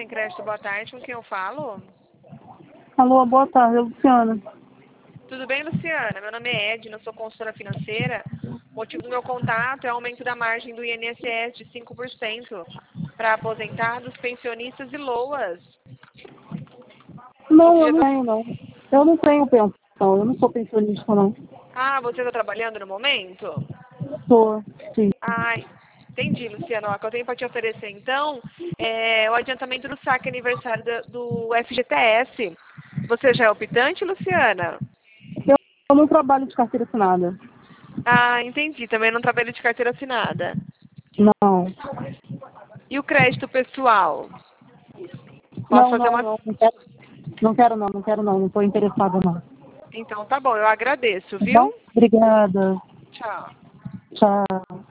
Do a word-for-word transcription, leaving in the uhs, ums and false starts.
Crédito, boa tarde, com quem eu falo? Alô, boa tarde, é Luciana. Tudo bem, Luciana? Meu nome é Edna, eu sou consultora financeira. O motivo do meu contato é o aumento da margem do I N S S de cinco por cento para aposentados, pensionistas e loas. Não, Você eu já não tá... tenho, não. Eu não tenho pensão, eu não sou pensionista, não. Ah, você está trabalhando no momento? Sou, sim. Ai, entendi, Luciana. Ó, o que eu tenho para te oferecer, então, é o adiantamento do saque aniversário do, do F G T S. Você já é optante, Luciana? Eu, eu não trabalho de carteira assinada. Ah, entendi. Também não trabalho de carteira assinada. Não. E o crédito pessoal? Posso Não, fazer não, uma... não. Não quero, não quero, não. Não quero, não. Não estou interessada, não. Então, tá bom. Eu agradeço, Tá viu? bom? Obrigada. Tchau. Tchau.